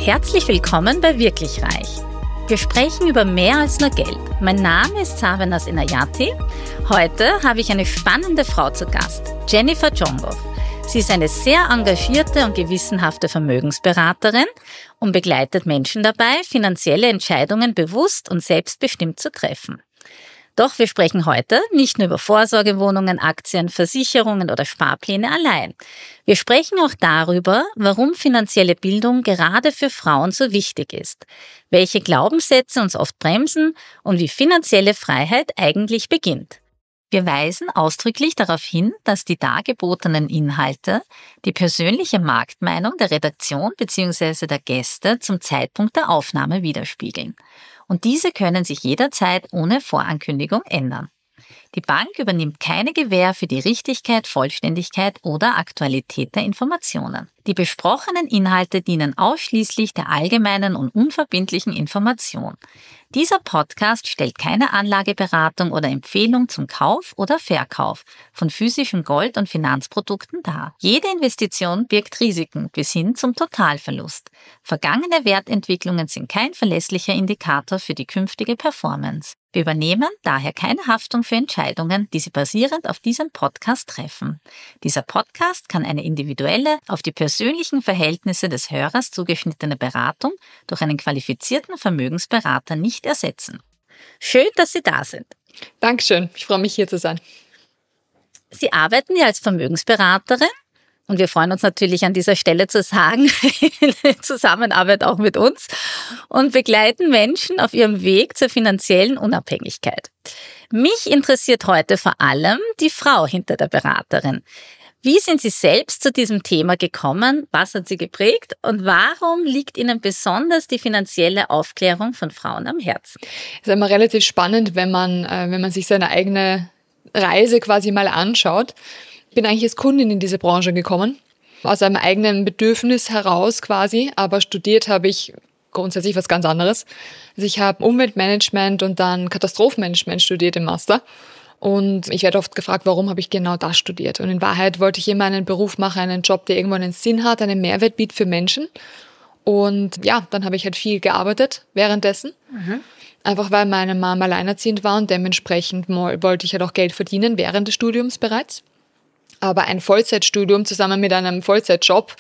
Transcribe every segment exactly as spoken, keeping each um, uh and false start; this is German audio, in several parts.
Herzlich willkommen bei Wirklich Reich. Wir sprechen über mehr als nur Geld. Mein Name ist Savenas Inayati. Heute habe ich eine spannende Frau zu Gast, Jennifer Djongow. Sie ist eine sehr engagierte und gewissenhafte Vermögensberaterin und begleitet Menschen dabei, finanzielle Entscheidungen bewusst und selbstbestimmt zu treffen. Doch wir sprechen heute nicht nur über Vorsorgewohnungen, Aktien, Versicherungen oder Sparpläne allein. Wir sprechen auch darüber, warum finanzielle Bildung gerade für Frauen so wichtig ist, welche Glaubenssätze uns oft bremsen und wie finanzielle Freiheit eigentlich beginnt. Wir weisen ausdrücklich darauf hin, dass die dargebotenen Inhalte die persönliche Marktmeinung der Redaktion bzw. der Gäste zum Zeitpunkt der Aufnahme widerspiegeln. Und diese können sich jederzeit ohne Vorankündigung ändern. Die Bank übernimmt keine Gewähr für die Richtigkeit, Vollständigkeit oder Aktualität der Informationen. Die besprochenen Inhalte dienen ausschließlich der allgemeinen und unverbindlichen Information. Dieser Podcast stellt keine Anlageberatung oder Empfehlung zum Kauf oder Verkauf von physischem Gold- und Finanzprodukten dar. Jede Investition birgt Risiken bis hin zum Totalverlust. Vergangene Wertentwicklungen sind kein verlässlicher Indikator für die künftige Performance. Wir übernehmen daher keine Haftung für Entscheidungen, die Sie basierend auf diesem Podcast treffen. Dieser Podcast kann eine individuelle, auf die persönlichen Verhältnisse des Hörers zugeschnittene Beratung durch einen qualifizierten Vermögensberater nicht ersetzen. Schön, dass Sie da sind. Dankeschön, ich freue mich, hier zu sein. Sie arbeiten ja als Vermögensberaterin. Und wir freuen uns natürlich an dieser Stelle zu sagen, in Zusammenarbeit auch mit uns, und begleiten Menschen auf ihrem Weg zur finanziellen Unabhängigkeit. Mich interessiert heute vor allem die Frau hinter der Beraterin. Wie sind Sie selbst zu diesem Thema gekommen? Was hat Sie geprägt? Und warum liegt Ihnen besonders die finanzielle Aufklärung von Frauen am Herzen? Es ist immer relativ spannend, wenn man, wenn man sich seine eigene Reise quasi mal anschaut. Ich bin eigentlich als Kundin in diese Branche gekommen, aus einem eigenen Bedürfnis heraus quasi, aber studiert habe ich grundsätzlich was ganz anderes. Also ich habe Umweltmanagement und dann Katastrophenmanagement studiert im Master und ich werde oft gefragt, warum habe ich genau das studiert? Und in Wahrheit wollte ich immer einen Beruf machen, einen Job, der irgendwo einen Sinn hat, einen Mehrwert bietet für Menschen. Und ja, dann habe ich halt viel gearbeitet währenddessen. Mhm. Einfach weil meine Mama alleinerziehend war und dementsprechend wollte ich halt auch Geld verdienen während des Studiums bereits. Aber ein Vollzeitstudium zusammen mit einem Vollzeitjob,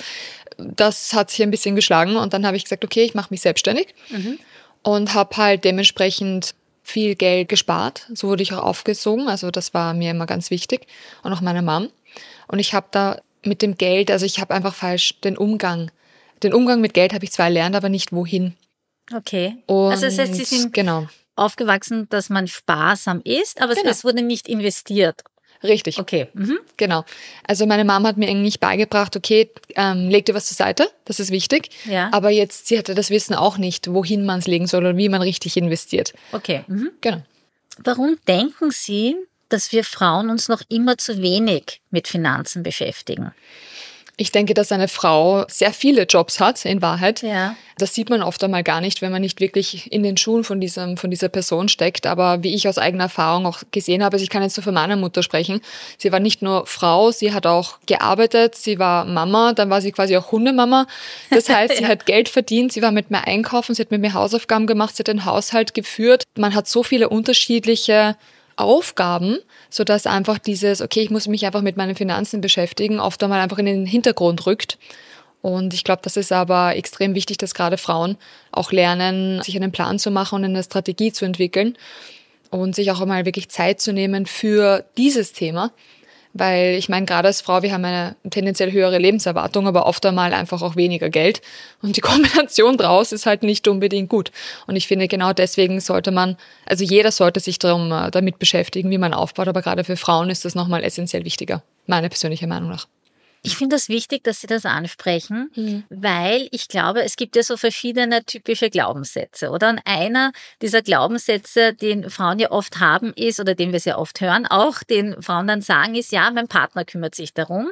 das hat sich ein bisschen geschlagen. Und dann habe ich gesagt, okay, ich mache mich selbstständig mhm. und habe halt dementsprechend viel Geld gespart. So wurde ich auch aufgezogen. Also das war mir immer ganz wichtig. Und auch meiner Mom. Und ich habe da mit dem Geld, also ich habe einfach falsch den Umgang. Den Umgang mit Geld habe ich zwar erlernt, aber nicht wohin. Okay. Und also das heißt, Sie sind genau. aufgewachsen, dass man sparsam ist, aber genau. es wurde nicht investiert. Richtig. Okay. Mhm. Genau. Also meine Mama hat mir eigentlich beigebracht, okay, ähm, leg dir was zur Seite, das ist wichtig. Ja. Aber jetzt, sie hatte das Wissen auch nicht, wohin man es legen soll oder wie man richtig investiert. Okay. Mhm. Genau. Warum denken Sie, dass wir Frauen uns noch immer zu wenig mit Finanzen beschäftigen? Ich denke, dass eine Frau sehr viele Jobs hat, in Wahrheit. Ja. Das sieht man oft einmal gar nicht, wenn man nicht wirklich in den Schuhen von diesem, von dieser Person steckt. Aber wie ich aus eigener Erfahrung auch gesehen habe, also ich kann jetzt so für meine Mutter sprechen, sie war nicht nur Frau, sie hat auch gearbeitet, sie war Mama, dann war sie quasi auch Hundemama. Das heißt, sie ja. hat Geld verdient, sie war mit mir einkaufen, sie hat mit mir Hausaufgaben gemacht, sie hat den Haushalt geführt. Man hat so viele unterschiedliche Aufgaben, sodass einfach dieses, okay, ich muss mich einfach mit meinen Finanzen beschäftigen, oft einmal einfach in den Hintergrund rückt. Und ich glaube, das ist aber extrem wichtig, dass gerade Frauen auch lernen, sich einen Plan zu machen und eine Strategie zu entwickeln und sich auch einmal wirklich Zeit zu nehmen für dieses Thema. Weil ich meine, gerade als Frau, wir haben eine tendenziell höhere Lebenserwartung, aber oft einmal einfach auch weniger Geld. Und die Kombination draus ist halt nicht unbedingt gut. Und ich finde, genau deswegen sollte man, also jeder sollte sich darum, damit beschäftigen, wie man aufbaut. Aber gerade für Frauen ist das nochmal essentiell wichtiger, meiner persönlichen Meinung nach. Ich finde es wichtig, dass Sie das ansprechen, mhm. weil ich glaube, es gibt ja so verschiedene typische Glaubenssätze, oder? Und einer dieser Glaubenssätze, den Frauen ja oft haben, ist, oder den wir sehr oft hören, auch den Frauen dann sagen, ist, ja, mein Partner kümmert sich darum.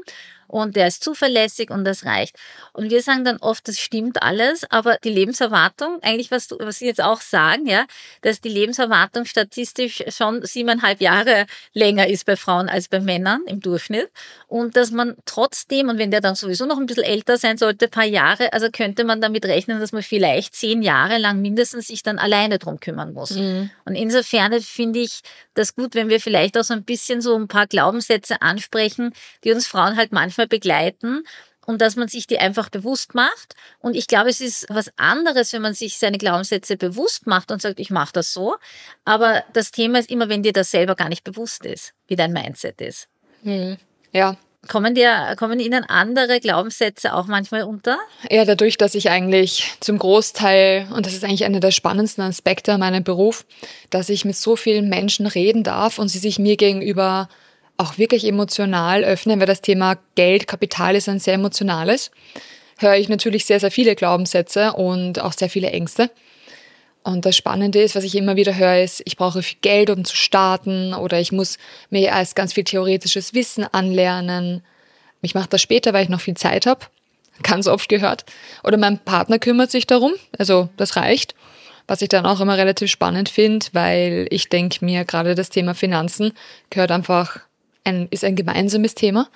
und der ist zuverlässig und das reicht. Und wir sagen dann oft, das stimmt alles, aber die Lebenserwartung, eigentlich was, du, was Sie jetzt auch sagen, ja, dass die Lebenserwartung statistisch schon siebeneinhalb Jahre länger ist bei Frauen als bei Männern im Durchschnitt und dass man trotzdem, und wenn der dann sowieso noch ein bisschen älter sein sollte, ein paar Jahre, also könnte man damit rechnen, dass man vielleicht zehn Jahre lang mindestens sich dann alleine drum kümmern muss. Mhm. Und insofern finde ich das gut, wenn wir vielleicht auch so ein bisschen so ein paar Glaubenssätze ansprechen, die uns Frauen halt manchmal begleiten und dass man sich die einfach bewusst macht. Und ich glaube, es ist was anderes, wenn man sich seine Glaubenssätze bewusst macht und sagt, ich mache das so. Aber das Thema ist immer, wenn dir das selber gar nicht bewusst ist, wie dein Mindset ist. Mhm. Ja. Kommen dir, kommen Ihnen andere Glaubenssätze auch manchmal unter? Ja, dadurch, dass ich eigentlich zum Großteil, und das ist eigentlich einer der spannendsten Aspekte an meinem Beruf, dass ich mit so vielen Menschen reden darf und sie sich mir gegenüber auch wirklich emotional öffnen, weil das Thema Geld, Kapital ist ein sehr emotionales, höre ich natürlich sehr, sehr viele Glaubenssätze und auch sehr viele Ängste. Und das Spannende ist, was ich immer wieder höre, ist, ich brauche viel Geld, um zu starten, oder ich muss mir erst ganz viel theoretisches Wissen anlernen. Ich mache das später, weil ich noch viel Zeit habe. Ganz oft gehört. Oder mein Partner kümmert sich darum. Also das reicht. Was ich dann auch immer relativ spannend finde, weil ich denke mir, gerade das Thema Finanzen gehört einfach, ein, ist ein gemeinsames Thema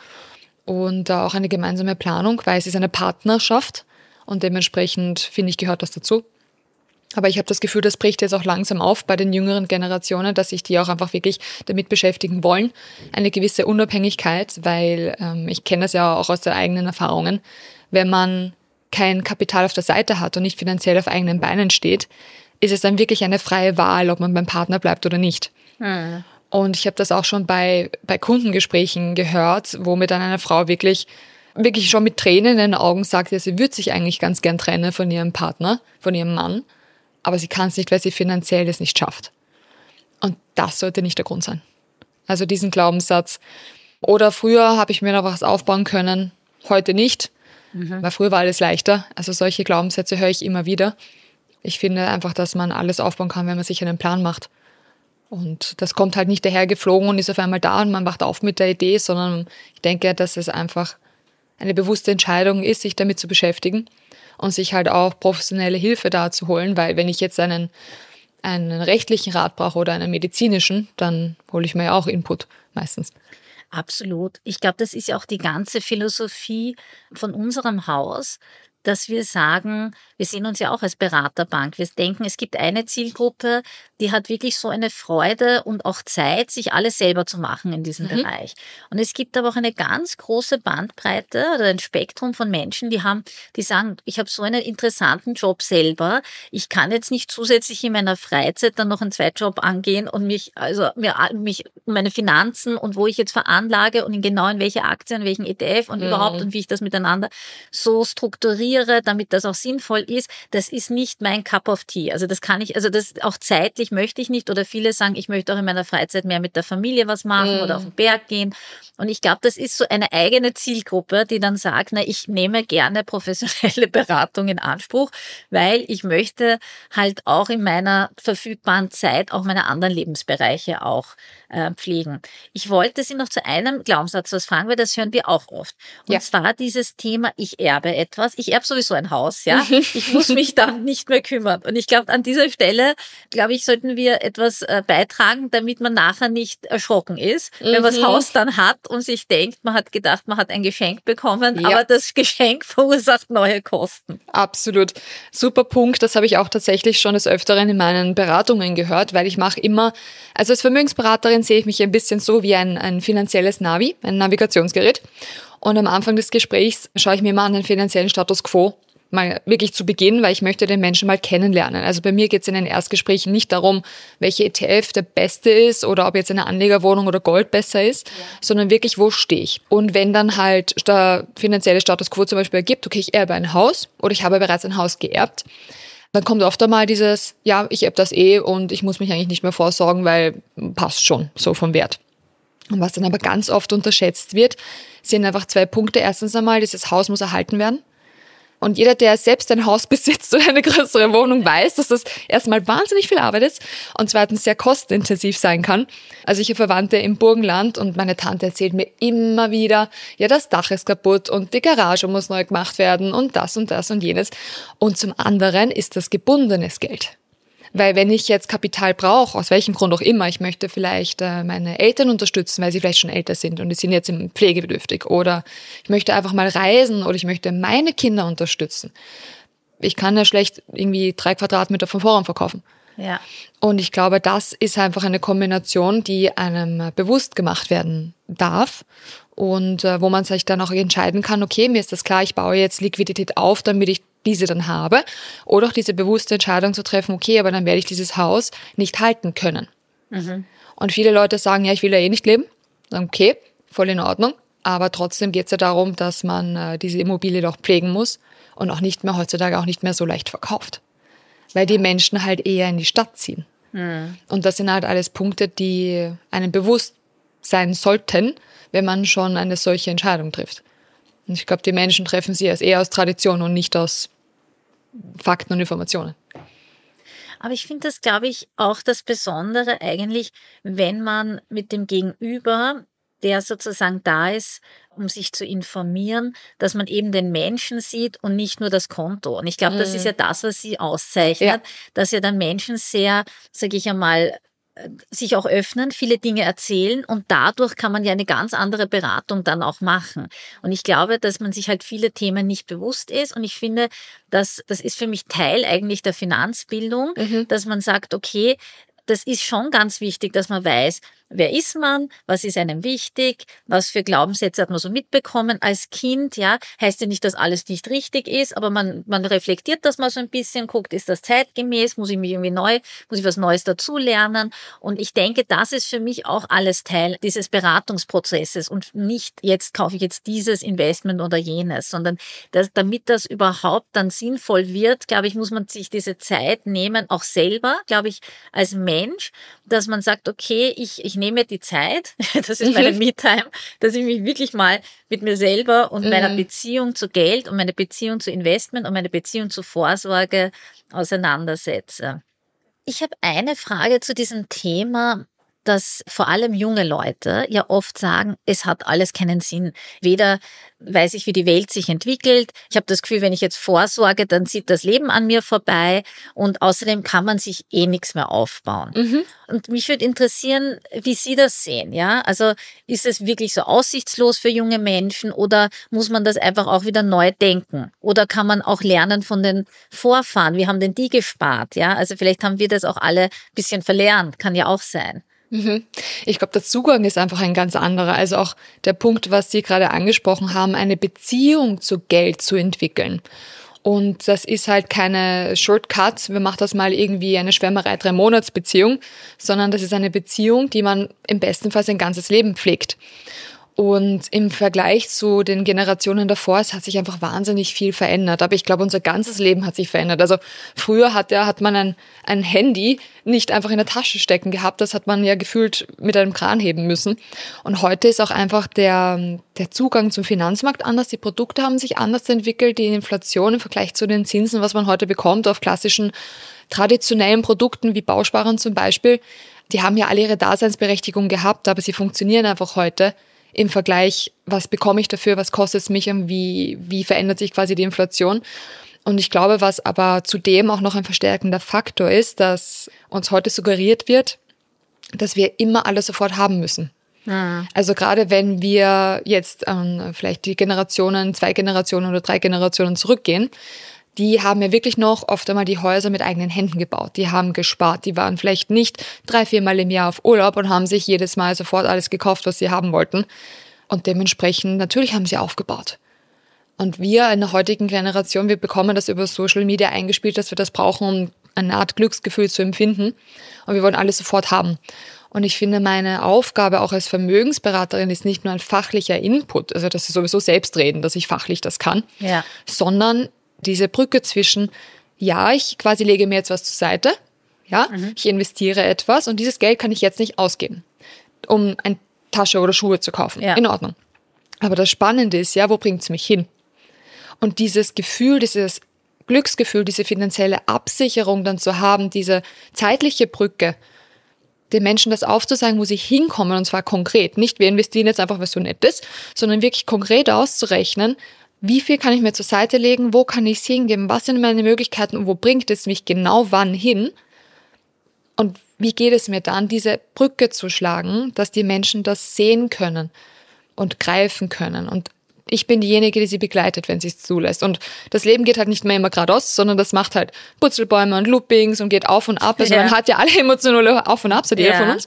und auch eine gemeinsame Planung, weil es ist eine Partnerschaft und dementsprechend, finde ich, gehört das dazu. Aber ich habe das Gefühl, das bricht jetzt auch langsam auf bei den jüngeren Generationen, dass sich die auch einfach wirklich damit beschäftigen wollen. Eine gewisse Unabhängigkeit, weil ähm, ich kenne das ja auch aus den eigenen Erfahrungen. Wenn man kein Kapital auf der Seite hat und nicht finanziell auf eigenen Beinen steht, ist es dann wirklich eine freie Wahl, ob man beim Partner bleibt oder nicht. Hm. Und ich habe das auch schon bei, bei Kundengesprächen gehört, wo mir dann eine Frau wirklich wirklich schon mit Tränen in den Augen sagt, ja, sie würde sich eigentlich ganz gern trennen von ihrem Partner, von ihrem Mann. Aber sie kann es nicht, weil sie finanziell das nicht schafft. Und das sollte nicht der Grund sein. Also diesen Glaubenssatz. Oder früher habe ich mir noch was aufbauen können, heute nicht, mhm. weil früher war alles leichter. Also solche Glaubenssätze höre ich immer wieder. Ich finde einfach, dass man alles aufbauen kann, wenn man sich einen Plan macht. Und das kommt halt nicht dahergeflogen und ist auf einmal da und man wacht auf mit der Idee, sondern ich denke, dass es einfach eine bewusste Entscheidung ist, sich damit zu beschäftigen. Und sich halt auch professionelle Hilfe da zu holen, weil wenn ich jetzt einen, einen rechtlichen Rat brauche oder einen medizinischen, dann hole ich mir ja auch Input meistens. Absolut. Ich glaube, das ist ja auch die ganze Philosophie von unserem Haus, dass wir sagen, wir sehen uns ja auch als Beraterbank. Wir denken, es gibt eine Zielgruppe, die hat wirklich so eine Freude und auch Zeit, sich alles selber zu machen in diesem mhm. Bereich. Und es gibt aber auch eine ganz große Bandbreite oder ein Spektrum von Menschen, die haben, die sagen, ich habe so einen interessanten Job selber. Ich kann jetzt nicht zusätzlich in meiner Freizeit dann noch einen Zweitjob angehen und mich, also mir, mich um meine Finanzen und wo ich jetzt veranlage und in genau in welche Aktien, welchen E T F und mhm. überhaupt und wie ich das miteinander so strukturiere, damit das auch sinnvoll ist, das ist nicht mein Cup of Tea. Also das kann ich, also das auch zeitlich möchte ich nicht, oder viele sagen, ich möchte auch in meiner Freizeit mehr mit der Familie was machen mm. oder auf den Berg gehen. Und ich glaube, das ist so eine eigene Zielgruppe, die dann sagt, na, ich nehme gerne professionelle Beratung in Anspruch, weil ich möchte halt auch in meiner verfügbaren Zeit auch meine anderen Lebensbereiche auch äh, pflegen. Ich wollte Sie noch zu einem Glaubenssatz was fragen, weil das hören wir auch oft. Und ja. zwar dieses Thema, ich erbe etwas. Ich erbe sowieso ein Haus, ja. Ich muss mich dann nicht mehr kümmern. Und ich glaube, an dieser Stelle, glaube ich, sollten wir etwas äh, beitragen, damit man nachher nicht erschrocken ist, mhm. wenn man das Haus dann hat und sich denkt, man hat gedacht, man hat ein Geschenk bekommen, ja. aber das Geschenk verursacht neue Kosten. Absolut. Super Punkt. Das habe ich auch tatsächlich schon des Öfteren in meinen Beratungen gehört, weil ich mache immer, also als Vermögensberaterin sehe ich mich ein bisschen so wie ein, ein finanzielles Navi, ein Navigationsgerät. Und am Anfang des Gesprächs schaue ich mir mal an den finanziellen Status quo, mal wirklich zu Beginn, weil ich möchte den Menschen mal kennenlernen. Also bei mir geht es in den Erstgesprächen nicht darum, welche E T F der beste ist oder ob jetzt eine Anlegerwohnung oder Gold besser ist, ja. sondern wirklich, wo stehe ich? Und wenn dann halt der finanzielle Status quo zum Beispiel ergibt, okay, ich erbe ein Haus oder ich habe bereits ein Haus geerbt, dann kommt oft einmal dieses, ja, ich erbe das eh und ich muss mich eigentlich nicht mehr vorsorgen, weil passt schon, so vom Wert. Und was dann aber ganz oft unterschätzt wird, sind einfach zwei Punkte. Erstens einmal, dieses Haus muss erhalten werden. Und jeder, der selbst ein Haus besitzt oder eine größere Wohnung, weiß, dass das erstmal wahnsinnig viel Arbeit ist und zweitens sehr kostenintensiv sein kann. Also ich habe Verwandte im Burgenland und meine Tante erzählt mir immer wieder, ja, das Dach ist kaputt und die Garage muss neu gemacht werden und das und das und jenes. Und zum anderen ist das gebundenes Geld. Weil wenn ich jetzt Kapital brauche, aus welchem Grund auch immer, ich möchte vielleicht äh, meine Eltern unterstützen, weil sie vielleicht schon älter sind und die sind jetzt pflegebedürftig, oder ich möchte einfach mal reisen oder ich möchte meine Kinder unterstützen. Ich kann ja schlecht irgendwie drei Quadratmeter vom Vorraum verkaufen. Ja. Und ich glaube, das ist einfach eine Kombination, die einem bewusst gemacht werden darf und äh, wo man sich dann auch entscheiden kann, okay, mir ist das klar, ich baue jetzt Liquidität auf, damit ich diese dann habe, oder auch diese bewusste Entscheidung zu treffen, okay, aber dann werde ich dieses Haus nicht halten können. Mhm. Und viele Leute sagen, ja, ich will ja eh nicht leben. Sagen, okay, voll in Ordnung, aber trotzdem geht es ja darum, dass man äh, diese Immobilie doch pflegen muss und auch nicht mehr heutzutage auch nicht mehr so leicht verkauft, weil die Menschen halt eher in die Stadt ziehen. Mhm. Und das sind halt alles Punkte, die einem bewusst sein sollten, wenn man schon eine solche Entscheidung trifft. Und ich glaube, die Menschen treffen sie erst eher aus Tradition und nicht aus Fakten und Informationen. Aber ich finde das, glaube ich, auch das Besondere eigentlich, wenn man mit dem Gegenüber, der sozusagen da ist, um sich zu informieren, dass man eben den Menschen sieht und nicht nur das Konto. Und ich glaube, mm. das ist ja das, was sie auszeichnet, ja. dass ja dann Menschen sehr, sage ich einmal, sich auch öffnen, viele Dinge erzählen und dadurch kann man ja eine ganz andere Beratung dann auch machen. Und ich glaube, dass man sich halt viele Themen nicht bewusst ist und ich finde, dass das ist für mich Teil eigentlich der Finanzbildung, mhm. dass man sagt, okay, das ist schon ganz wichtig, dass man weiß, wer ist man, was ist einem wichtig, was für Glaubenssätze hat man so mitbekommen als Kind, ja, heißt ja nicht, dass alles nicht richtig ist, aber man, man reflektiert das mal so ein bisschen, guckt, ist das zeitgemäß, muss ich mich irgendwie neu, muss ich was Neues dazulernen und ich denke, das ist für mich auch alles Teil dieses Beratungsprozesses und nicht jetzt kaufe ich jetzt dieses Investment oder jenes, sondern das, damit das überhaupt dann sinnvoll wird, glaube ich, muss man sich diese Zeit nehmen, auch selber, glaube ich, als Mensch, dass man sagt, okay, ich, ich nehme mir die Zeit, das ist meine Me-Time, dass ich mich wirklich mal mit mir selber und meiner mhm. Beziehung zu Geld und meine Beziehung zu Investment und meine Beziehung zu Vorsorge auseinandersetze. Ich habe eine Frage zu diesem Thema, dass vor allem junge Leute ja oft sagen, es hat alles keinen Sinn. Weder weiß ich, wie die Welt sich entwickelt. Ich habe das Gefühl, wenn ich jetzt vorsorge, dann zieht das Leben an mir vorbei und außerdem kann man sich eh nichts mehr aufbauen. Mhm. Und mich würde interessieren, wie Sie das sehen. Ja, also ist es wirklich so aussichtslos für junge Menschen oder muss man das einfach auch wieder neu denken? Oder kann man auch lernen von den Vorfahren? Wie haben denn die gespart? Ja, also vielleicht haben wir das auch alle ein bisschen verlernt. Kann ja auch sein. Ich glaube, der Zugang ist einfach ein ganz anderer. Also auch der Punkt, was Sie gerade angesprochen haben, eine Beziehung zu Geld zu entwickeln. Und das ist halt keine Shortcut, wir machen das mal irgendwie eine Schwärmerei, drei Monats Beziehung, sondern das ist eine Beziehung, die man im besten Fall sein ganzes Leben pflegt. Und im Vergleich zu den Generationen davor, es hat sich einfach wahnsinnig viel verändert. Aber ich glaube, unser ganzes Leben hat sich verändert. Also früher hat, ja, hat man ein, ein Handy nicht einfach in der Tasche stecken gehabt. Das hat man ja gefühlt mit einem Kran heben müssen. Und heute ist auch einfach der, der Zugang zum Finanzmarkt anders. Die Produkte haben sich anders entwickelt. Die Inflation im Vergleich zu den Zinsen, was man heute bekommt auf klassischen traditionellen Produkten wie Bausparern zum Beispiel, die haben ja alle ihre Daseinsberechtigung gehabt, aber sie funktionieren einfach heute im Vergleich, was bekomme ich dafür, was kostet es mich und wie, wie verändert sich quasi die Inflation. Und ich glaube, was aber zudem auch noch ein verstärkender Faktor ist, dass uns heute suggeriert wird, dass wir immer alles sofort haben müssen. Mhm. Also gerade wenn wir jetzt ähm, vielleicht die Generationen, zwei Generationen oder drei Generationen zurückgehen, die haben ja wirklich noch oft einmal die Häuser mit eigenen Händen gebaut. Die haben gespart. Die waren vielleicht nicht drei, viermal im Jahr auf Urlaub und haben sich jedes Mal sofort alles gekauft, was sie haben wollten. Und dementsprechend, natürlich haben sie aufgebaut. Und wir in der heutigen Generation, wir bekommen das über Social Media eingespielt, dass wir das brauchen, um eine Art Glücksgefühl zu empfinden. Und wir wollen alles sofort haben. Und ich finde, meine Aufgabe auch als Vermögensberaterin ist nicht nur ein fachlicher Input, also das ist sowieso selbstredend, dass ich fachlich das kann, ja. sondern diese Brücke zwischen, ja, ich quasi lege mir jetzt was zur Seite, ja, mhm. ich investiere etwas und dieses Geld kann ich jetzt nicht ausgeben, um eine Tasche oder Schuhe zu kaufen. Ja. In Ordnung. Aber das Spannende ist ja, wo bringt es mich hin? Und dieses Gefühl, dieses Glücksgefühl, diese finanzielle Absicherung dann zu haben, diese zeitliche Brücke, den Menschen das aufzuzeigen, wo sie hinkommen, und zwar konkret. Nicht, wir investieren jetzt einfach, was so nett ist, sondern wirklich konkret auszurechnen, wie viel kann ich mir zur Seite legen, wo kann ich es hingeben, was sind meine Möglichkeiten und wo bringt es mich genau wann hin? Und wie geht es mir dann, diese Brücke zu schlagen, dass die Menschen das sehen können und greifen können. Und ich bin diejenige, die sie begleitet, wenn sie es zulässt. Und das Leben geht halt nicht mehr immer geradeaus, sondern das macht halt Purzelbäume und Loopings und geht auf und ab. Also ja. Man hat ja alle emotionale Auf und Ab, so jeder ja. von uns.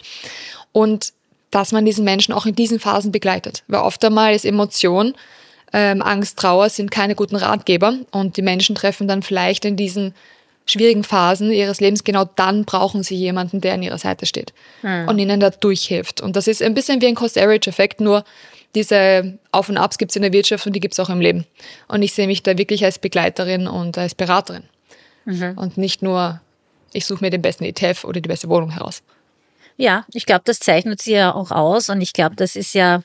Und dass man diesen Menschen auch in diesen Phasen begleitet. Weil oft einmal ist Emotion, ähm, Angst, Trauer sind keine guten Ratgeber. Und die Menschen treffen dann vielleicht in diesen schwierigen Phasen ihres Lebens, genau dann brauchen sie jemanden, der an ihrer Seite steht hm. und ihnen da durchhilft. Und das ist ein bisschen wie ein Cost-Average-Effekt, nur diese Auf- und Abs gibt es in der Wirtschaft und die gibt es auch im Leben. Und ich sehe mich da wirklich als Begleiterin und als Beraterin. Mhm. Und nicht nur, ich suche mir den besten E T F oder die beste Wohnung heraus. Ja, ich glaube, das zeichnet sie ja auch aus. Und ich glaube, das ist ja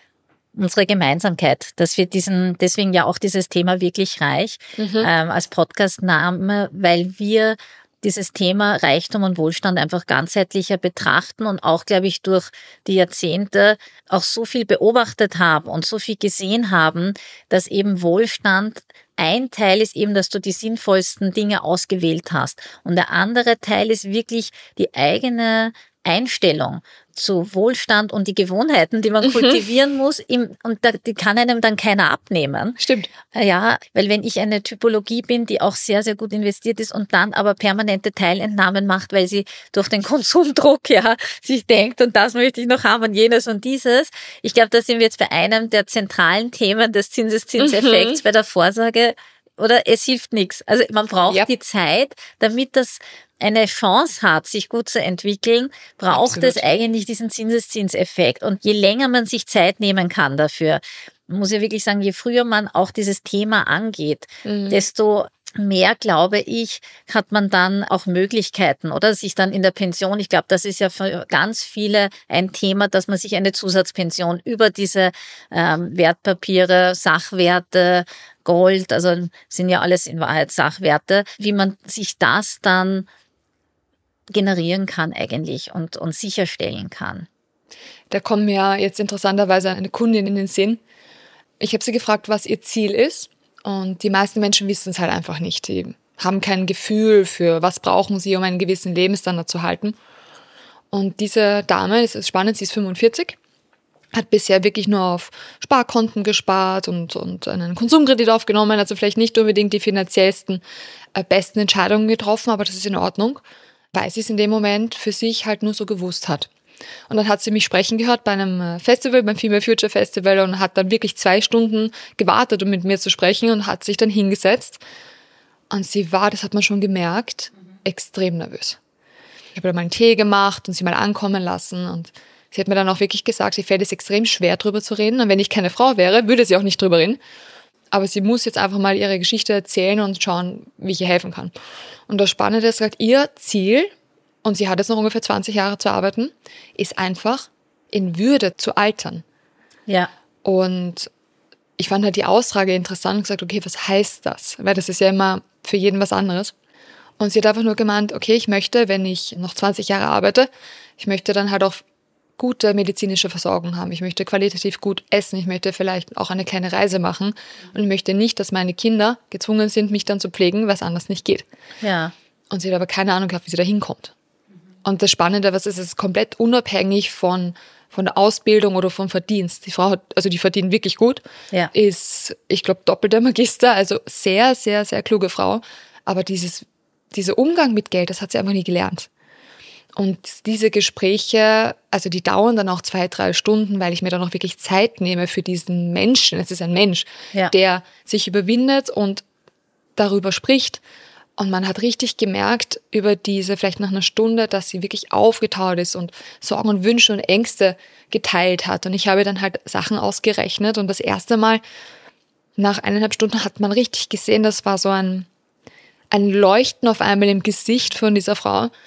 unsere Gemeinsamkeit, dass wir diesen, deswegen ja auch dieses Thema wirklich reich mhm. ähm, als Podcast-Name, weil wir dieses Thema Reichtum und Wohlstand einfach ganzheitlicher betrachten und auch, glaube ich, durch die Jahrzehnte auch so viel beobachtet haben und so viel gesehen haben, dass eben Wohlstand ein Teil ist eben, dass du die sinnvollsten Dinge ausgewählt hast. Und der andere Teil ist wirklich die eigene Einstellung zu Wohlstand und die Gewohnheiten, die man mhm. kultivieren muss, im, und da, die kann einem dann keiner abnehmen. Stimmt. Ja, weil wenn ich eine Typologie bin, die auch sehr, sehr gut investiert ist und dann aber permanente Teilentnahmen macht, weil sie durch den Konsumdruck ja sich denkt, und das möchte ich noch haben und jenes und dieses. Ich glaube, da sind wir jetzt bei einem der zentralen Themen des Zinseszinseffekts mhm. bei der Vorsorge. Oder es hilft nichts. Also man braucht ja. die Zeit, damit das eine Chance hat, sich gut zu entwickeln, braucht Absolut. Es eigentlich diesen Zinseszinseffekt. Und je länger man sich Zeit nehmen kann dafür, muss ich wirklich sagen, je früher man auch dieses Thema angeht, mhm. desto mehr, glaube ich, hat man dann auch Möglichkeiten, oder sich dann in der Pension, ich glaube, das ist ja für ganz viele ein Thema, dass man sich eine Zusatzpension über diese ähm, Wertpapiere, Sachwerte, Gold, also sind ja alles in Wahrheit Sachwerte, wie man sich das dann generieren kann eigentlich und, und sicherstellen kann. Da kommt mir jetzt interessanterweise eine Kundin in den Sinn. Ich habe sie gefragt, was ihr Ziel ist. Und die meisten Menschen wissen es halt einfach nicht. Die haben kein Gefühl für, was brauchen sie, um einen gewissen Lebensstandard zu halten. Und diese Dame, das ist spannend, sie ist fünfundvierzig, hat bisher wirklich nur auf Sparkonten gespart und, und einen Konsumkredit aufgenommen, also vielleicht nicht unbedingt die finanziellsten, äh, besten Entscheidungen getroffen, aber das ist in Ordnung, weil sie es in dem Moment für sich halt nur so gewusst hat. Und dann hat sie mich sprechen gehört bei einem Festival, beim Female Future Festival, und hat dann wirklich zwei Stunden gewartet, um mit mir zu sprechen, und hat sich dann hingesetzt. Und sie war, das hat man schon gemerkt, mhm. extrem nervös. Ich habe dann mal einen Tee gemacht und sie mal ankommen lassen, und sie hat mir dann auch wirklich gesagt, ihr fällt es extrem schwer, drüber zu reden. Und wenn ich keine Frau wäre, würde sie auch nicht drüber reden. Aber sie muss jetzt einfach mal ihre Geschichte erzählen und schauen, wie ich ihr helfen kann. Und das Spannende ist, sagt, ihr Ziel, und sie hat jetzt noch ungefähr zwanzig Jahre zu arbeiten, ist einfach in Würde zu altern. Ja. Und ich fand halt die Aussage interessant und gesagt, okay, was heißt das? Weil das ist ja immer für jeden was anderes. Und sie hat einfach nur gemeint, okay, ich möchte, wenn ich noch zwanzig Jahre arbeite, ich möchte dann halt auch gute medizinische Versorgung haben. Ich möchte qualitativ gut essen. Ich möchte vielleicht auch eine kleine Reise machen. Und ich möchte nicht, dass meine Kinder gezwungen sind, mich dann zu pflegen, weil es anders nicht geht. Ja. Und sie hat aber keine Ahnung gehabt, wie sie da hinkommt. Und das Spannende, was ist, ist komplett unabhängig von, von der Ausbildung oder vom Verdienst. Die Frau hat, also die verdient wirklich gut, ja. ist, ich glaube, doppelter Magister, also sehr, sehr, sehr kluge Frau. Aber dieses, dieser Umgang mit Geld, das hat sie einfach nie gelernt. Und diese Gespräche, also die dauern dann auch zwei, drei Stunden, weil ich mir dann auch wirklich Zeit nehme für diesen Menschen. Es ist ein Mensch, ja. der sich überwindet und darüber spricht. Und man hat richtig gemerkt über diese, vielleicht nach einer Stunde, dass sie wirklich aufgetaut ist und Sorgen und Wünsche und Ängste geteilt hat. Und ich habe dann halt Sachen ausgerechnet. Und das erste Mal, nach eineinhalb Stunden, hat man richtig gesehen, das war so ein, ein Leuchten auf einmal im Gesicht von dieser Frau,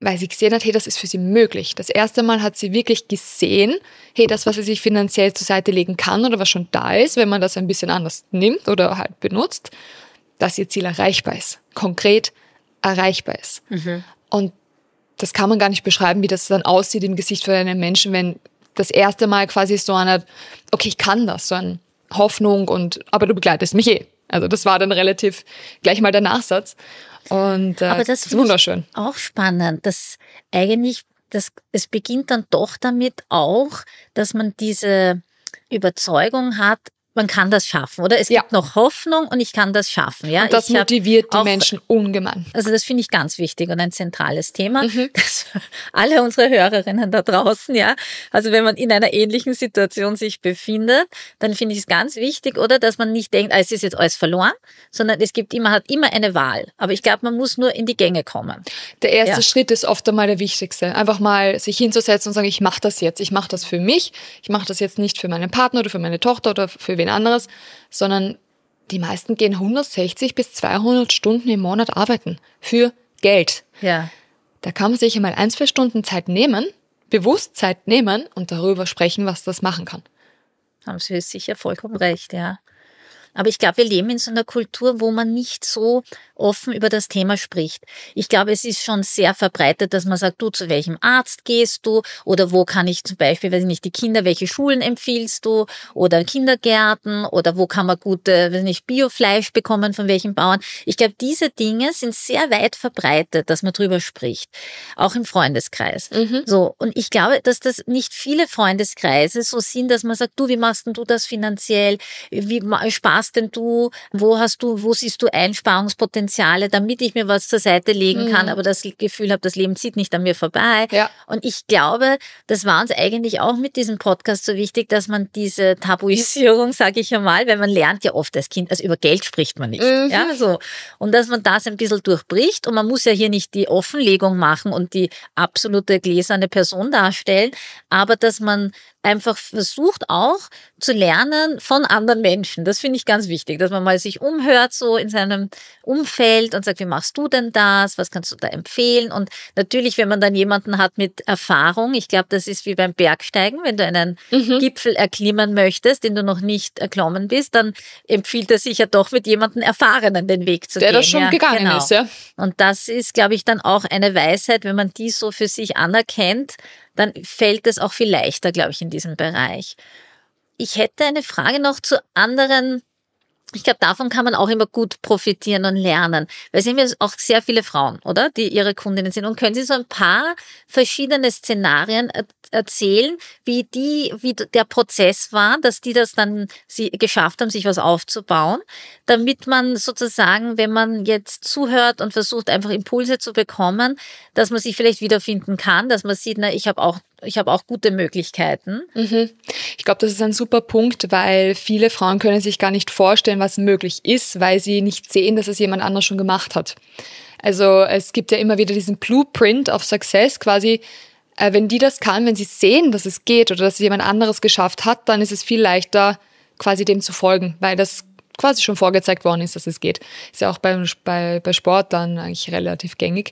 weil sie gesehen hat, hey, das ist für sie möglich. Das erste Mal hat sie wirklich gesehen, hey, das, was sie sich finanziell zur Seite legen kann oder was schon da ist, wenn man das ein bisschen anders nimmt oder halt benutzt, dass ihr Ziel erreichbar ist, konkret erreichbar ist. Mhm. Und das kann man gar nicht beschreiben, wie das dann aussieht im Gesicht von einem Menschen, wenn das erste Mal quasi so eine, okay, ich kann das, so eine Hoffnung und, aber du begleitest mich eh. Also das war dann relativ gleich mal der Nachsatz. Und äh, aber das ist wunderschön. Auch spannend, dass eigentlich, das, es beginnt dann doch damit auch, dass man diese Überzeugung hat, man kann das schaffen, oder? Es ja. gibt noch Hoffnung und ich kann das schaffen. Ja? Und das ich motiviert die auch, Menschen ungemein. Also das finde ich ganz wichtig und ein zentrales Thema, mhm. dass alle unsere Hörerinnen da draußen, ja, also wenn man in einer ähnlichen Situation sich befindet, dann finde ich es ganz wichtig, oder, dass man nicht denkt, ah, es ist jetzt alles verloren, sondern es gibt immer, hat immer eine Wahl. Aber ich glaube, man muss nur in die Gänge kommen. Der erste ja. Schritt ist oft einmal der wichtigste. Einfach mal sich hinzusetzen und sagen, ich mache das jetzt. Ich mache das für mich. Ich mache das jetzt nicht für meinen Partner oder für meine Tochter oder für wen anderes, sondern die meisten gehen hundertsechzig bis zweihundert Stunden im Monat arbeiten für Geld. Ja. Da kann man sich einmal ein, zwei Stunden Zeit nehmen, bewusst Zeit nehmen und darüber sprechen, was das machen kann. Haben Sie sicher vollkommen recht, ja. Aber ich glaube, wir leben in so einer Kultur, wo man nicht so offen über das Thema spricht. Ich glaube, es ist schon sehr verbreitet, dass man sagt, du, zu welchem Arzt gehst du? Oder wo kann ich zum Beispiel, weiß ich nicht, die Kinder, welche Schulen empfiehlst du? Oder Kindergärten? Oder wo kann man gute, weiß ich nicht, Biofleisch bekommen, von welchen Bauern? Ich glaube, diese Dinge sind sehr weit verbreitet, dass man drüber spricht. Auch im Freundeskreis. Mhm. So. Und ich glaube, dass das nicht viele Freundeskreise so sind, dass man sagt, du, wie machst denn du das finanziell? Wie sparst denn du? Wo hast du, wo siehst du Einsparungspotenziale, damit ich mir was zur Seite legen kann, mhm. aber das Gefühl habe, das Leben zieht nicht an mir vorbei. Ja. Und ich glaube, das war uns eigentlich auch mit diesem Podcast so wichtig, dass man diese Tabuisierung, sage ich einmal, weil man lernt ja oft als Kind, also über Geld spricht man nicht. Mhm. Ja, so. Und dass man das ein bisschen durchbricht und man muss ja hier nicht die Offenlegung machen und die absolute gläserne Person darstellen, aber dass man einfach versucht auch zu lernen von anderen Menschen. Das finde ich ganz wichtig, dass man mal sich umhört so in seinem Umfeld und sagt, wie machst du denn das? Was kannst du da empfehlen? Und natürlich, wenn man dann jemanden hat mit Erfahrung, ich glaube, das ist wie beim Bergsteigen, wenn du einen mhm. Gipfel erklimmen möchtest, den du noch nicht erklommen bist, dann empfiehlt er sich ja doch mit jemandem Erfahrenen den Weg zu Der gehen. Der das schon ja, gegangen genau. ist, ja. Und das ist, glaube ich, dann auch eine Weisheit, wenn man die so für sich anerkennt, dann fällt es auch viel leichter, glaube ich, in diesem Bereich. Ich hätte eine Frage noch zu anderen. Ich glaube, davon kann man auch immer gut profitieren und lernen. Weil Sie haben ja auch sehr viele Frauen, oder? Die Ihre Kundinnen sind. Und können Sie so ein paar verschiedene Szenarien erzählen, wie die, wie der Prozess war, dass die das dann sie geschafft haben, sich was aufzubauen, damit man sozusagen, wenn man jetzt zuhört und versucht, einfach Impulse zu bekommen, dass man sich vielleicht wiederfinden kann, dass man sieht, na, ich habe auch Ich habe auch gute Möglichkeiten. Mhm. Ich glaube, das ist ein super Punkt, weil viele Frauen können sich gar nicht vorstellen, was möglich ist, weil sie nicht sehen, dass es jemand anderes schon gemacht hat. Also es gibt ja immer wieder diesen Blueprint of Success quasi. Äh, wenn die das kann, wenn sie sehen, dass es geht oder dass es jemand anderes geschafft hat, dann ist es viel leichter, quasi dem zu folgen, weil das quasi schon vorgezeigt worden ist, dass es geht. Ist ja auch bei, bei, bei Sport dann eigentlich relativ gängig.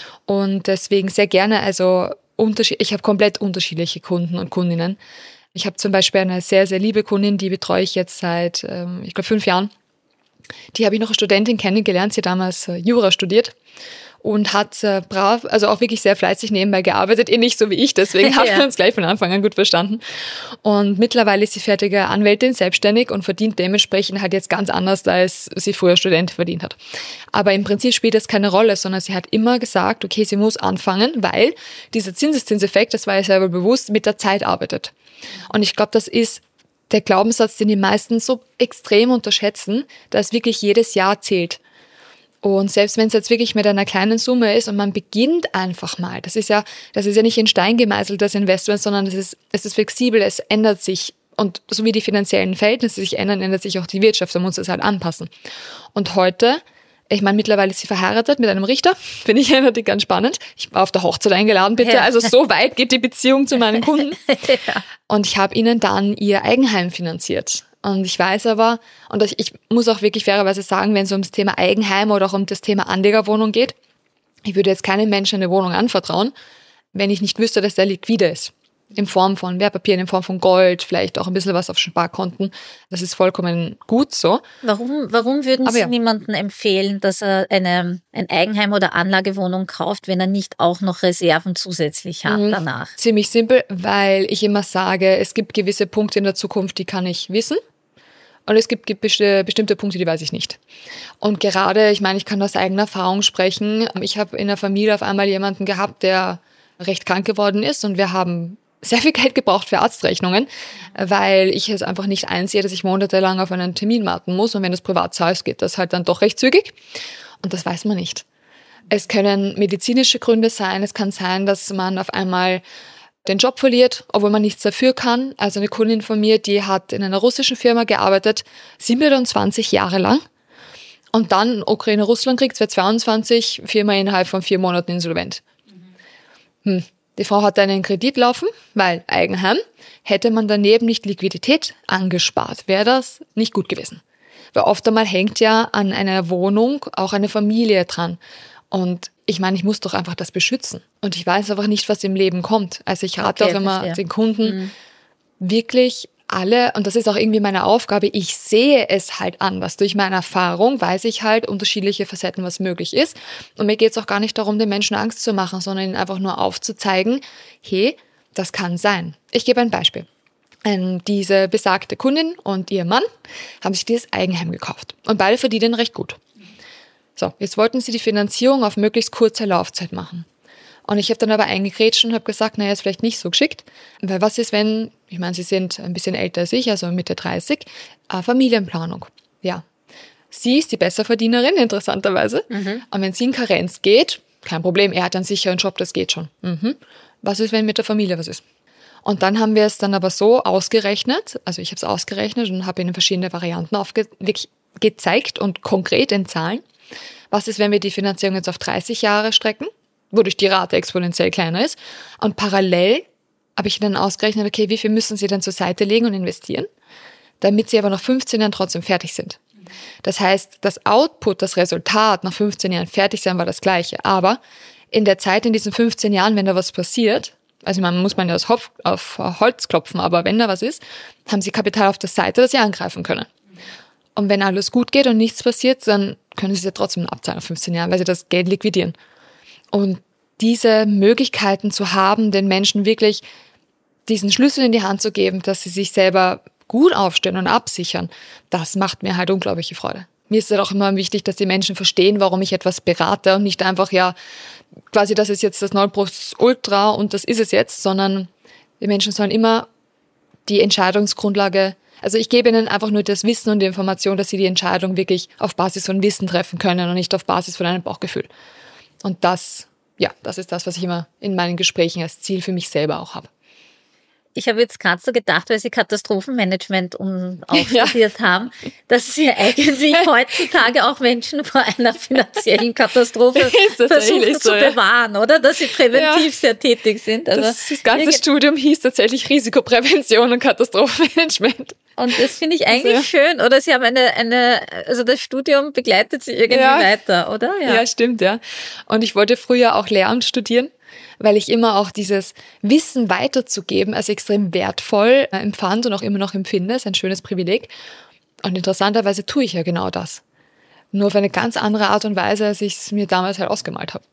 Und deswegen sehr gerne, also Ich habe komplett unterschiedliche Kunden und Kundinnen. Ich habe zum Beispiel eine sehr, sehr liebe Kundin, die betreue ich jetzt seit, ähm, ich glaube, fünf Jahren. Die habe ich noch als Studentin kennengelernt. Sie hat damals äh, Jura studiert und hat äh, brav, also auch wirklich sehr fleißig nebenbei gearbeitet. Eh nicht so wie ich, deswegen haben ja. wir uns gleich von Anfang an gut verstanden. Und mittlerweile ist sie fertige Anwältin, selbstständig und verdient dementsprechend halt jetzt ganz anders, als sie früher Student verdient hat. Aber im Prinzip spielt das keine Rolle, sondern sie hat immer gesagt, okay, sie muss anfangen, weil dieser Zinseszinseffekt, das war ihr selber bewusst, mit der Zeit arbeitet. Und ich glaube, das ist der Glaubenssatz, den die meisten so extrem unterschätzen, dass wirklich jedes Jahr zählt. Und selbst wenn es jetzt wirklich mit einer kleinen Summe ist und man beginnt einfach mal, das ist ja, das ist ja nicht in Stein gemeißelt, das Investment, sondern es ist, es ist flexibel, es ändert sich. Und so wie die finanziellen Verhältnisse sich ändern, ändert sich auch die Wirtschaft, da muss es halt anpassen. Und heute, ich meine, mittlerweile ist sie verheiratet mit einem Richter, finde ich natürlich ganz spannend. Ich war auf der Hochzeit eingeladen, bitte. Ja. Also so weit geht die Beziehung zu meinen Kunden. Ja. Und ich habe ihnen dann ihr Eigenheim finanziert. Und ich weiß aber, und ich muss auch wirklich fairerweise sagen, wenn es um das Thema Eigenheim oder auch um das Thema Anlegerwohnung geht, Ich würde jetzt keinem Menschen eine Wohnung anvertrauen, wenn ich nicht wüsste, dass der liquide ist. In Form von Wertpapieren, in Form von Gold, vielleicht auch ein bisschen was auf Sparkonten. Das ist vollkommen gut so. Warum, warum würden Aber Sie ja. niemandem empfehlen, dass er eine, ein Eigenheim oder Anlagewohnung kauft, wenn er nicht auch noch Reserven zusätzlich hat Mhm. danach? Ziemlich simpel, weil ich immer sage, es gibt gewisse Punkte in der Zukunft, die kann ich wissen. Und es gibt bestimmte Punkte, die weiß ich nicht. Und gerade, ich meine, ich kann aus eigener Erfahrung sprechen. Ich habe in der Familie auf einmal jemanden gehabt, der recht krank geworden ist, und wir haben sehr viel Geld gebraucht für Arztrechnungen, weil ich es einfach nicht einsehe, dass ich monatelang auf einen Termin warten muss, und wenn das privat zahlst, geht das halt dann doch recht zügig, und das weiß man nicht. Es können medizinische Gründe sein, es kann sein, dass man auf einmal den Job verliert, obwohl man nichts dafür kann. Also eine Kundin von mir, die hat in einer russischen Firma gearbeitet, siebenundzwanzig Jahre lang, und dann Ukraine-Russland-Krieg zweitausendzweiundzwanzig, Firma innerhalb von vier Monaten insolvent. Hm. Die Frau hatte einen Kredit laufen, weil Eigenheim. Hätte man daneben nicht Liquidität angespart, wäre das nicht gut gewesen. Weil oft einmal hängt ja an einer Wohnung auch eine Familie dran. Und ich meine, ich muss doch einfach das beschützen. Und ich weiß einfach nicht, was im Leben kommt. Also ich rate Okay, auch immer verstehe. den Kunden, Mhm. wirklich alle, und das ist auch irgendwie meine Aufgabe, ich sehe es halt anders. Durch meine Erfahrung weiß ich halt unterschiedliche Facetten, was möglich ist. Und mir geht es auch gar nicht darum, den Menschen Angst zu machen, sondern ihnen einfach nur aufzuzeigen, hey, das kann sein. Ich gebe ein Beispiel. Ähm, diese besagte Kundin und ihr Mann haben sich dieses Eigenheim gekauft. Und beide verdienen recht gut. So, jetzt wollten sie die Finanzierung auf möglichst kurze Laufzeit machen. Und ich habe dann aber eingegrätscht und habe gesagt, naja, ist vielleicht nicht so geschickt, weil was ist, wenn, ich meine, sie sind ein bisschen älter als ich, also Mitte dreißig, äh, Familienplanung. Ja, sie ist die Besserverdienerin, interessanterweise. Mhm. Und wenn sie in Karenz geht, kein Problem, er hat einen sicheren Job, das geht schon. Mhm. Was ist, wenn mit der Familie was ist? Und dann haben wir es dann aber so ausgerechnet, also ich habe es ausgerechnet und habe ihnen verschiedene Varianten aufgezeigt und konkret in Zahlen. Was ist, wenn wir die Finanzierung jetzt auf dreißig Jahre strecken, wodurch die Rate exponentiell kleiner ist, und parallel habe ich dann ausgerechnet, okay, wie viel müssen sie dann zur Seite legen und investieren, damit sie aber nach fünfzehn Jahren trotzdem fertig sind. Das heißt, das Output, das Resultat nach fünfzehn Jahren fertig sein war das gleiche, aber in der Zeit, in diesen fünfzehn Jahren, wenn da was passiert, also man muss man ja auf, auf Holz klopfen, aber wenn da was ist, haben sie Kapital auf der Seite, das sie angreifen können. Und wenn alles gut geht und nichts passiert, dann können sie es ja trotzdem abzahlen nach fünfzehn Jahren, weil sie das Geld liquidieren. Und diese Möglichkeiten zu haben, den Menschen wirklich diesen Schlüssel in die Hand zu geben, dass sie sich selber gut aufstellen und absichern, das macht mir halt unglaubliche Freude. Mir ist es auch immer wichtig, dass die Menschen verstehen, warum ich etwas berate und nicht einfach, ja, quasi das ist jetzt das Nonplusultra und das ist es jetzt, sondern die Menschen sollen immer die Entscheidungsgrundlage, also ich gebe ihnen einfach nur das Wissen und die Information, dass sie die Entscheidung wirklich auf Basis von Wissen treffen können und nicht auf Basis von einem Bauchgefühl. Und das, ja, das ist das, was ich immer in meinen Gesprächen als Ziel für mich selber auch habe. Ich habe jetzt gerade so gedacht, weil Sie Katastrophenmanagement um, auch studiert ja. haben, dass Sie eigentlich heutzutage auch Menschen vor einer finanziellen Katastrophe versuchen zu so, ja. bewahren, oder? Dass Sie präventiv ja. sehr tätig sind. Also das, das ganze Studium hieß tatsächlich Risikoprävention und Katastrophenmanagement. Und das finde ich eigentlich also, ja. schön, oder? Sie haben eine, eine, also das Studium begleitet Sie irgendwie ja. weiter, oder? Ja. ja, stimmt, ja. Und ich wollte früher auch Lehramt studieren, weil ich immer auch dieses Wissen weiterzugeben als extrem wertvoll empfand und auch immer noch empfinde. Das ist ein schönes Privileg. Und interessanterweise tue ich ja genau das. Nur auf eine ganz andere Art und Weise, als ich es mir damals halt ausgemalt habe.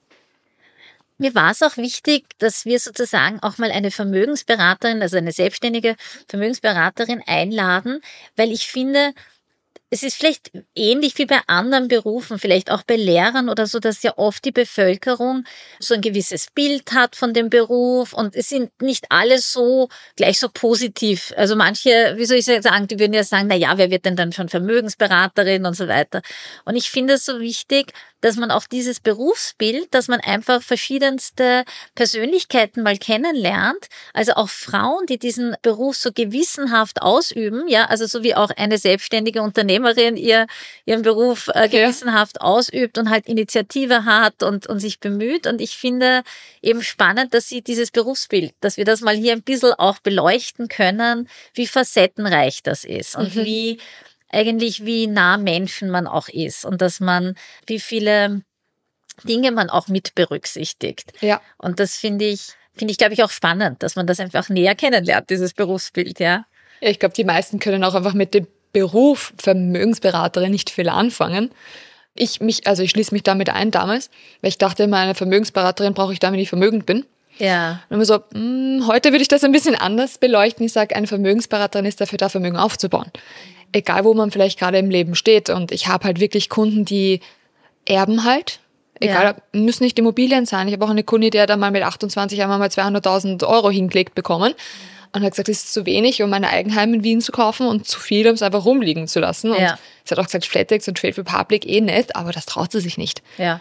Mir war es auch wichtig, dass wir sozusagen auch mal eine Vermögensberaterin, also eine selbstständige Vermögensberaterin einladen, weil ich finde, es ist vielleicht ähnlich wie bei anderen Berufen, vielleicht auch bei Lehrern oder so, dass ja oft die Bevölkerung so ein gewisses Bild hat von dem Beruf und es sind nicht alle so gleich so positiv. Also manche, wie soll ich sagen, die würden ja sagen, na ja, wer wird denn dann schon Vermögensberaterin und so weiter. Und ich finde es so wichtig, dass man auch dieses Berufsbild, dass man einfach verschiedenste Persönlichkeiten mal kennenlernt, also auch Frauen, die diesen Beruf so gewissenhaft ausüben, ja, also so wie auch eine selbstständige Unternehmerin ihr, ihren Beruf äh, gewissenhaft ja. ausübt und halt Initiative hat und, und sich bemüht. Und ich finde eben spannend, dass sie dieses Berufsbild, dass wir das mal hier ein bisschen auch beleuchten können, wie facettenreich das ist und mhm. wie eigentlich wie nah Menschen man auch ist und dass man, wie viele Dinge man auch mit berücksichtigt. Ja. Und das finde ich, finde ich, glaube ich, auch spannend, dass man das einfach näher kennenlernt, dieses Berufsbild, ja. Ja, ich glaube, die meisten können auch einfach mit dem Beruf Vermögensberaterin nicht viel anfangen. Ich mich, also ich schließe mich damit ein damals, weil ich dachte immer, eine Vermögensberaterin brauche ich, damit ich vermögend bin. Ja. Und immer so, mh, heute würde ich das ein bisschen anders beleuchten. Ich sage, eine Vermögensberaterin ist dafür da, Vermögen aufzubauen. Egal, wo man vielleicht gerade im Leben steht. Und ich habe halt wirklich Kunden, die erben halt. Egal, ja. Müssen nicht Immobilien sein. Ich habe auch eine Kundin, die hat dann mal mit achtundzwanzig einmal mal zweihunderttausend Euro hingelegt bekommen. Und hat gesagt, das ist zu wenig, um ein Eigenheim in Wien zu kaufen und zu viel, um es einfach rumliegen zu lassen. Und ja. sie hat auch gesagt, Flatex und Trade Republic eh nett, aber das traut sie sich nicht. Ja.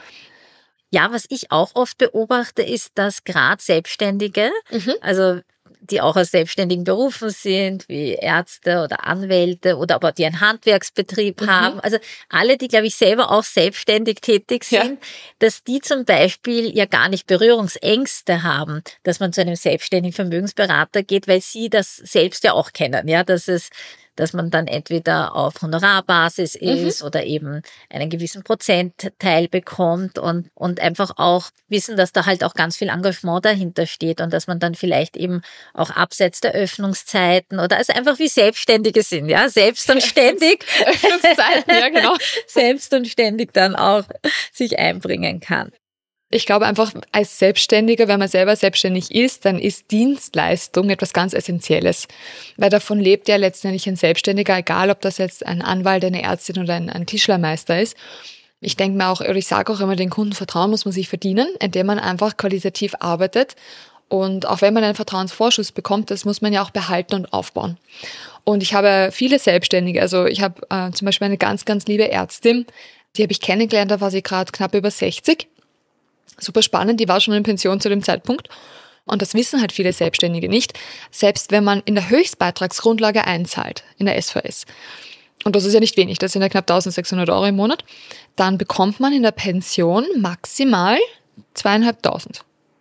Ja, was ich auch oft beobachte, ist, dass gerade Selbstständige, mhm. also die auch aus selbstständigen Berufen sind, wie Ärzte oder Anwälte oder aber die einen Handwerksbetrieb mhm. haben, also alle, die, glaube ich, selber auch selbstständig tätig sind, ja. dass die zum Beispiel ja gar nicht Berührungsängste haben, dass man zu einem selbstständigen Vermögensberater geht, weil sie das selbst ja auch kennen, ja, dass es dass man dann entweder auf Honorarbasis ist mhm. oder eben einen gewissen Prozentteil bekommt und, und einfach auch wissen, dass da halt auch ganz viel Engagement dahinter steht und dass man dann vielleicht eben auch abseits der Öffnungszeiten oder also einfach wie Selbstständige sind, ja, selbst und ständig. Öffnungszeiten, ja, genau. Selbst und ständig dann auch sich einbringen kann. Ich glaube einfach, als Selbstständiger, wenn man selber selbstständig ist, dann ist Dienstleistung etwas ganz Essentielles. Weil davon lebt ja letztendlich ein Selbstständiger, egal ob das jetzt ein Anwalt, eine Ärztin oder ein, ein Tischlermeister ist. Ich denke mir auch, oder ich sage auch immer, den Kunden Vertrauen muss man sich verdienen, indem man einfach qualitativ arbeitet. Und auch wenn man einen Vertrauensvorschuss bekommt, das muss man ja auch behalten und aufbauen. Und ich habe viele Selbstständige, also ich habe äh, zum Beispiel eine ganz, ganz liebe Ärztin, die habe ich kennengelernt, da war sie gerade knapp über sechzig. Super spannend, die war schon in Pension zu dem Zeitpunkt. Und das wissen halt viele Selbstständige nicht. Selbst wenn man in der Höchstbeitragsgrundlage einzahlt, in der S V S, und das ist ja nicht wenig, das sind ja knapp eintausendsechshundert Euro im Monat, dann bekommt man in der Pension maximal zweieinhalbtausend.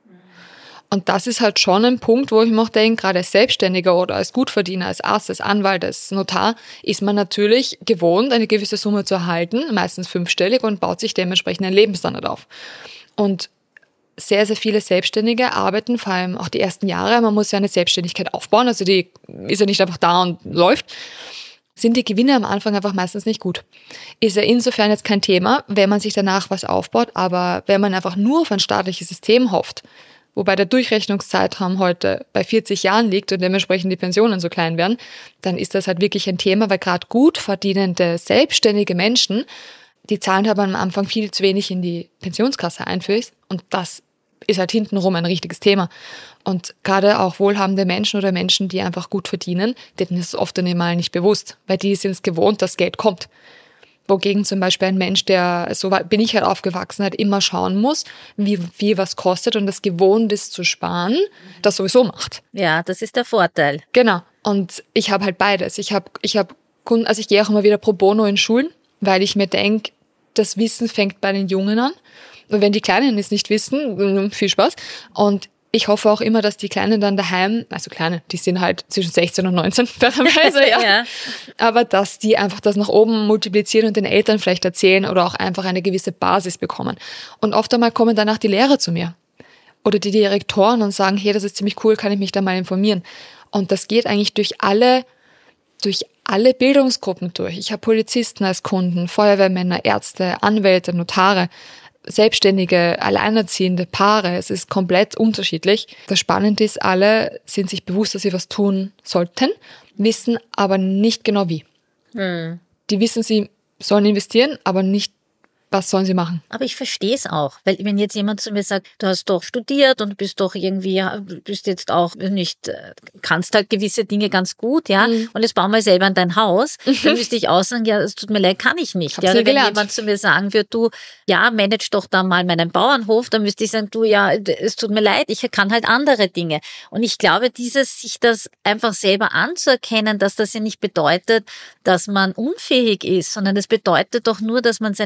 Und das ist halt schon ein Punkt, wo ich mir auch denke, gerade als Selbstständiger oder als Gutverdiener, als Arzt, als Anwalt, als Notar, ist man natürlich gewohnt, eine gewisse Summe zu erhalten, meistens fünfstellig, und baut sich dementsprechend einen Lebensstandard auf. Und sehr, sehr viele Selbstständige arbeiten, vor allem auch die ersten Jahre, man muss ja eine Selbstständigkeit aufbauen, also die ist ja nicht einfach da und läuft, sind die Gewinne am Anfang einfach meistens nicht gut. Ist ja insofern jetzt kein Thema, wenn man sich danach was aufbaut, aber wenn man einfach nur auf ein staatliches System hofft, wobei der Durchrechnungszeitraum heute bei vierzig Jahren liegt und dementsprechend die Pensionen so klein werden, dann ist das halt wirklich ein Thema, weil gerade gut verdienende, selbstständige Menschen, die zahlen aber am Anfang viel zu wenig in die Pensionskasse ein für und das ist halt hintenrum ein richtiges Thema. Und gerade auch wohlhabende Menschen oder Menschen, die einfach gut verdienen, denen ist es oft einmal nicht bewusst, weil die sind es gewohnt, dass Geld kommt. Wogegen zum Beispiel ein Mensch, der, so bin ich halt aufgewachsen, halt immer schauen muss, wie viel was kostet und das gewohnt ist zu sparen, das sowieso macht. Ja, das ist der Vorteil. Genau. Und ich habe halt beides. Ich habe ich habe Kunden, also ich gehe auch immer wieder pro bono in Schulen, weil ich mir denke, das Wissen fängt bei den Jungen an. Und wenn die Kleinen es nicht wissen, viel Spaß. Und ich hoffe auch immer, dass die Kleinen dann daheim, also Kleine, die sind halt zwischen sechzehn und neunzehn, fairerweise, ja. ja. Aber dass die einfach das nach oben multiplizieren und den Eltern vielleicht erzählen oder auch einfach eine gewisse Basis bekommen. Und oft einmal kommen danach die Lehrer zu mir oder die Direktoren und sagen, hey, das ist ziemlich cool, kann ich mich da mal informieren. Und das geht eigentlich durch alle, durch alle Bildungsgruppen durch. Ich habe Polizisten als Kunden, Feuerwehrmänner, Ärzte, Anwälte, Notare, Selbstständige, alleinerziehende Paare. Es ist komplett unterschiedlich. Das Spannende ist, alle sind sich bewusst, dass sie was tun sollten, wissen aber nicht genau wie. Hm. Die wissen, sie sollen investieren, aber nicht, was sollen sie machen. Aber ich verstehe es auch, weil wenn jetzt jemand zu mir sagt, du hast doch studiert und bist doch irgendwie, bist jetzt auch nicht, kannst halt gewisse Dinge ganz gut, ja, mhm. und jetzt bau mal selber an dein Haus, dann müsste ich auch sagen, ja, es tut mir leid, kann ich nicht. Ja, oder wenn jemand zu mir sagen würde, du, ja, manage doch da mal meinen Bauernhof, dann müsste ich sagen, du, ja, es tut mir leid, ich kann halt andere Dinge. Und ich glaube, dieses, sich das einfach selber anzuerkennen, dass das ja nicht bedeutet, dass man unfähig ist, sondern es bedeutet doch nur, dass man seine Zeit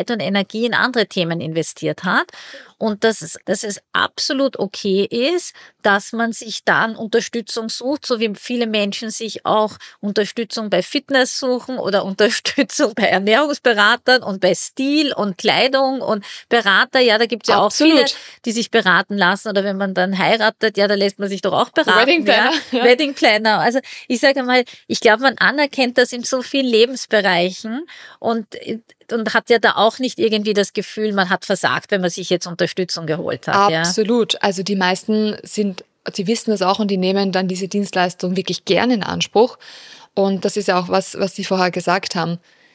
Zeit und Energie in andere Themen investiert hat und dass es, dass es absolut okay ist, dass man sich dann Unterstützung sucht, so wie viele Menschen sich auch Unterstützung bei Fitness suchen oder Unterstützung bei Ernährungsberatern und bei Stil und Kleidung und Berater. Ja, da gibt es ja Absolut. auch viele, die sich beraten lassen oder wenn man dann heiratet, ja, da lässt man sich doch auch beraten. Wedding Planner. Ja? Ja. Wedding Planner. Also ich sage mal, ich glaube, man anerkennt das in so vielen Lebensbereichen und und hat ja da auch nicht irgendwie das Gefühl, man hat versagt, wenn man sich jetzt Unterstützung geholt hat. Absolut. Ja. Also die meisten sind, sie wissen das auch und die nehmen dann diese Dienstleistung wirklich gerne in Anspruch. Und das ist ja auch was, was Sie vorher gesagt haben.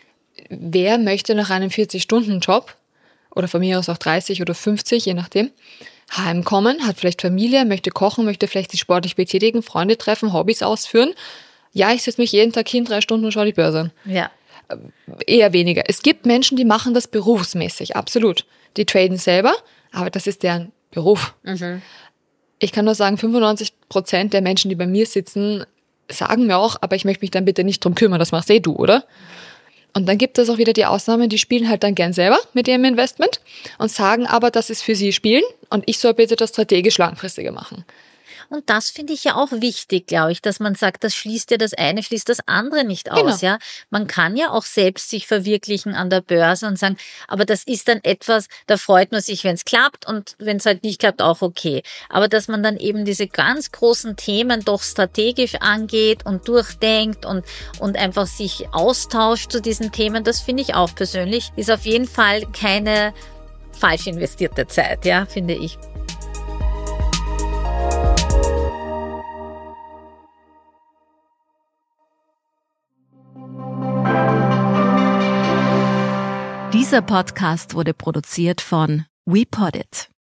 Wer möchte nach einem vierzig-Stunden-Job oder von mir aus auch dreißig oder fünfzig, je nachdem, heimkommen, hat vielleicht Familie, möchte kochen, möchte vielleicht sich sportlich betätigen, Freunde treffen, Hobbys ausführen. Ja, ich setze mich jeden Tag hin, drei Stunden und schaue die Börse an. Ja. Eher weniger. Es gibt Menschen, die machen das berufsmäßig, absolut. Die traden selber, aber das ist deren Beruf. Mhm. Ich kann nur sagen, fünfundneunzig Prozent der Menschen, die bei mir sitzen, sagen mir auch, aber ich möchte mich dann bitte nicht drum kümmern, das machst eh du, oder? Und dann gibt es auch wieder die Ausnahmen, die spielen halt dann gern selber mit ihrem Investment und sagen aber, das ist für sie Spielen und ich soll bitte das strategisch langfristiger machen. Und das finde ich ja auch wichtig, glaube ich, dass man sagt, das schließt ja das eine, schließt das andere nicht aus. Genau. Ja, man kann ja auch selbst sich verwirklichen an der Börse und sagen, aber das ist dann etwas, da freut man sich, wenn es klappt und wenn es halt nicht klappt, auch okay. Aber dass man dann eben diese ganz großen Themen doch strategisch angeht und durchdenkt und, und einfach sich austauscht zu diesen Themen, das finde ich auch persönlich, ist auf jeden Fall keine falsch investierte Zeit, ja, finde ich. Dieser Podcast wurde produziert von WePoddit.